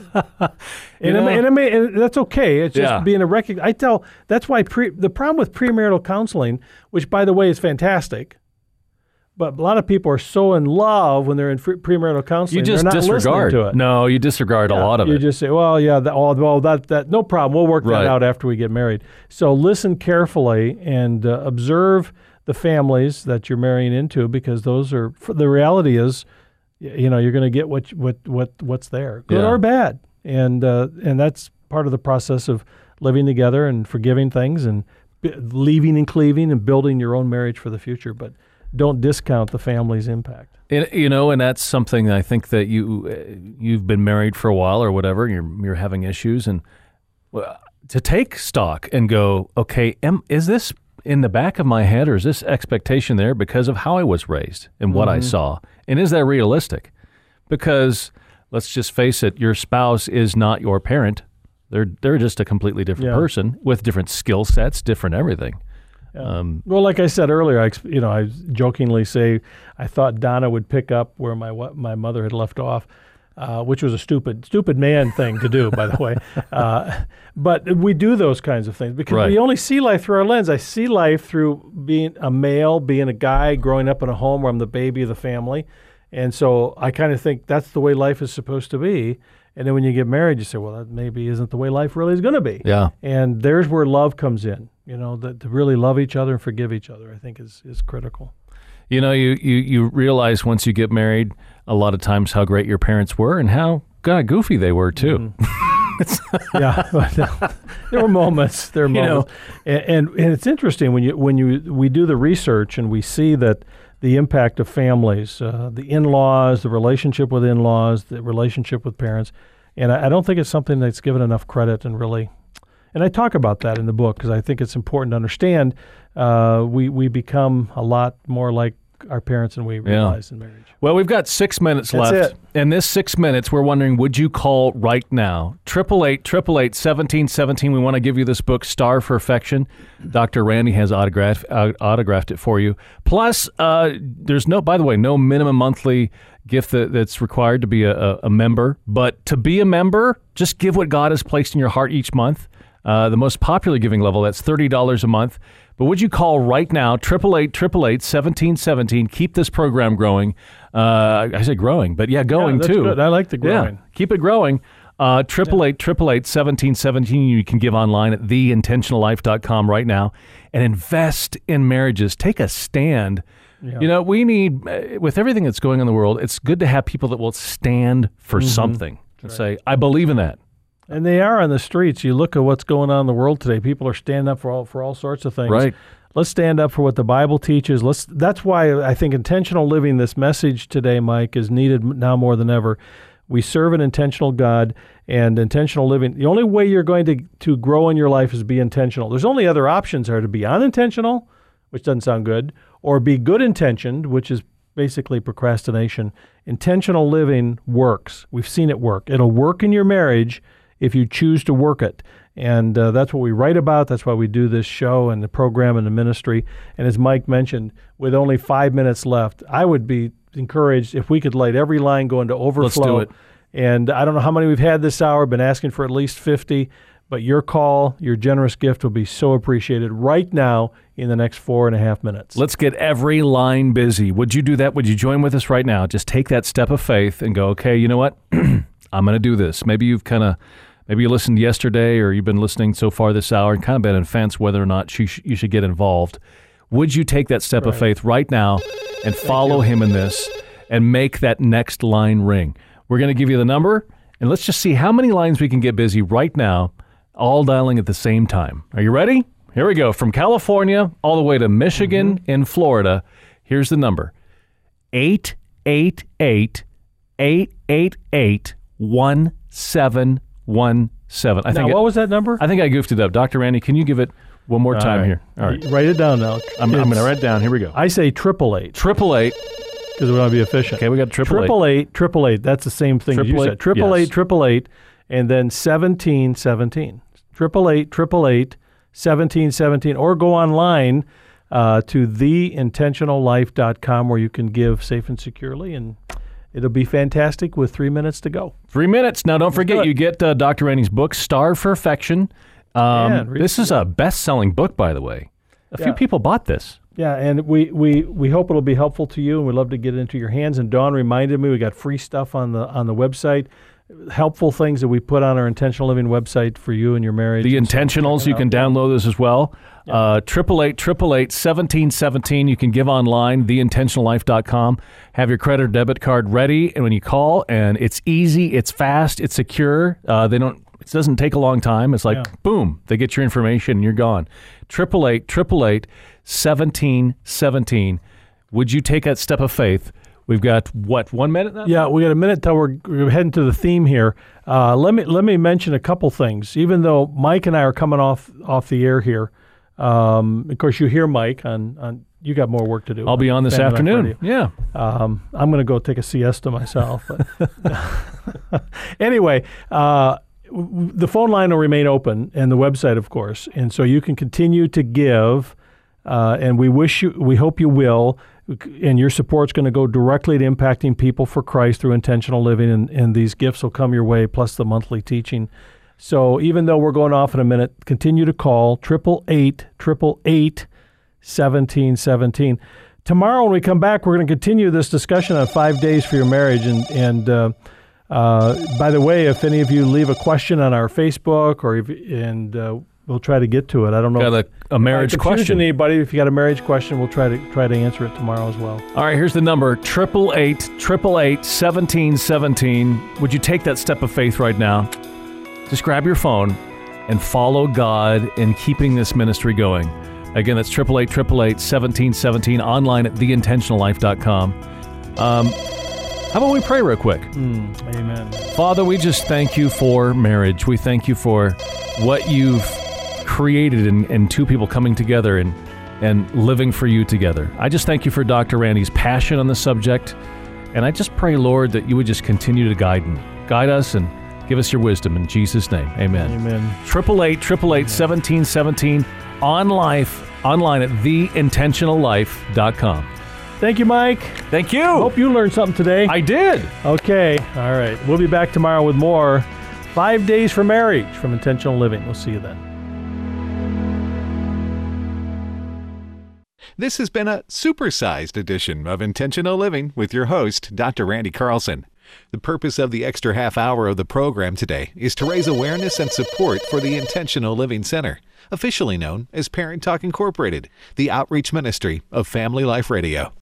And that's okay. It's just being a that's why the problem with premarital counseling, which by the way is fantastic, but a lot of people are so in love when they're in premarital counseling. You just they're not disregard listening to it. No, you disregard a lot of it. You just say, well, yeah, that no problem. We'll work that out after we get married. So listen carefully and observe the families that you're marrying into, because those are the reality is, you're going to get what's there, good or bad, and that's part of the process of living together and forgiving things and leaving and cleaving and building your own marriage for the future. But don't discount the family's impact. And that's something I think that you've been married for a while or whatever, and you're having issues, and to take stock and go, okay, is this in the back of my head, or is this expectation there because of how I was raised and what I saw? And is that realistic? Because let's just face it, your spouse is not your parent. They're just a completely different person with different skill sets, different everything. Well, like I said earlier, I jokingly say I thought Donna would pick up where my mother had left off, which was a stupid man thing to do, by the way. But we do those kinds of things because we only see life through our lens. I see life through being a male, being a guy, growing up in a home where I'm the baby of the family. And so I kind of think that's the way life is supposed to be. And then when you get married, you say, well, that maybe isn't the way life really is going to be. Yeah. And there's where love comes in, to really love each other and forgive each other, I think is critical. You realize once you get married, a lot of times how great your parents were and how goofy they were too. There were moments. And it's interesting when we do the research and we see that the impact of families, the in-laws, the relationship with in-laws, the relationship with parents, and I don't think it's something that's given enough credit and really. And I talk about that in the book because I think it's important to understand we become a lot more like our parents and we realized in marriage. Well, we've got 6 minutes That's left. it. In this 6 minutes, we're wondering, would you call right now? 888-888-1717. We want to give you this book, Star for Affection. Dr. Randy has autographed it for you. Plus, there's no minimum monthly gift that's required to be a member. But to be a member, just give what God has placed in your heart each month. The most popular giving level, that's $30 a month. But would you call right now, 888-888-1717. Keep this program growing. I say growing, but going that's too. Good. I like the growing. Yeah, keep it growing. 888-888-1717. You can give online at theintentionallife.com right now and invest in marriages. Take a stand. Yeah. We need, with everything that's going on in the world, it's good to have people that will stand for something and say, I believe in that. And they are on the streets. You look at what's going on in the world today. People are standing up for all sorts of things. Right. Let's stand up for what the Bible teaches. That's why I think intentional living, this message today, Mike, is needed now more than ever. We serve an intentional God, and intentional living, the only way you're going to grow in your life is be intentional. There's only other options are to be unintentional, which doesn't sound good, or be good intentioned, which is basically procrastination. Intentional living works. We've seen it work. It'll work in your marriage if you choose to work it. And that's what we write about. That's why we do this show and the program and the ministry. And as Mike mentioned, with only 5 minutes left, I would be encouraged if we could let every line go into overflow. Let's do it. And I don't know how many we've had this hour, been asking for at least 50, but your call, your generous gift will be so appreciated right now in the next 4.5 minutes. Let's get every line busy. Would you do that? Would you join with us right now? Just take that step of faith and go, okay, you know what? I'm going to do this. Maybe you listened yesterday or you've been listening so far this hour and kind of been on fence whether or not you should get involved. Would you take that step of faith right now and follow him in this and make that next line ring? We're going to give you the number, and let's just see how many lines we can get busy right now, all dialing at the same time. Are you ready? Here we go. From California all the way to Michigan and Florida, here's the number. 888-888-1717. Now, what was that number? I think I goofed it up. Dr. Randy, can you give it one more time right. here? All right. Write it down now. I'm going to write it down. Here we go. I say 888. 888. Because we want to be efficient. Okay, we got 888. 888. That's the same thing as you said. 888, and then 1717. 888-888-1717. Or go online to theintentionallife.com where you can give safe and securely, and it'll be fantastic with 3 minutes to go. 3 minutes. Now, don't forget, you get Dr. Randy's book, Star for Affection. This is a best-selling book, by the way. A few people bought this. Yeah, and we hope it'll be helpful to you, and we'd love to get it into your hands. And Dawn reminded me we got free stuff on the website, helpful things that we put on our Intentional Living website for you and your marriage. The Intentionals, you can download those as well. 888-888-1717. You can give online, theintentionallife.com. Have your credit or debit card ready, and when you call, and it's easy, it's fast, it's secure. It doesn't take a long time. It's like, boom, they get your information and you're gone. 888-888-1717. Would you take that step of faith? We've got, 1 minute now? Yeah, we got a minute till we're heading to the theme here. Let me mention a couple things. Even though Mike and I are coming off the air here, of course you hear Mike on you got more work to do. I'll be on this afternoon. Yeah. I'm going to go take a siesta myself. But anyway, the phone line will remain open, and the website, of course, and so you can continue to give. And we hope you will. And your support's going to go directly to impacting people for Christ through intentional living, and these gifts will come your way, plus the monthly teaching. So even though we're going off in a minute, continue to call 888-888-1717. Tomorrow when we come back, we're going to continue this discussion on 5 days for your marriage. And by the way, if any of you leave a question on our Facebook, we'll try to get to it. I don't know. Got a marriage question. Anybody? If you got a marriage question, we'll try to answer it tomorrow as well. All right, here's the number: 888-888-1717. Would you take that step of faith right now? Just grab your phone and follow God in keeping this ministry going. Again, that's 888-888-1717. Online at theintentionallife.com. How about we pray real quick? Amen. Father, we just thank you for marriage. We thank you for what you've created in two people coming together and and living for you together. I just thank you for Dr. Randy's passion on the subject, and I just pray, Lord, that you would just continue to guide us and give us your wisdom in Jesus' name. Amen. Amen. 888-888-1717 online at theintentionallife.com. Thank you, Mike. Thank you. Hope you learned something today. I did. Okay. All right. We'll be back tomorrow with more 5 Days for Marriage from Intentional Living. We'll see you then. This has been a supersized edition of Intentional Living with your host, Dr. Randy Carlson. The purpose of the extra half hour of the program today is to raise awareness and support for the Intentional Living Center, officially known as Parent Talk Incorporated, the outreach ministry of Family Life Radio.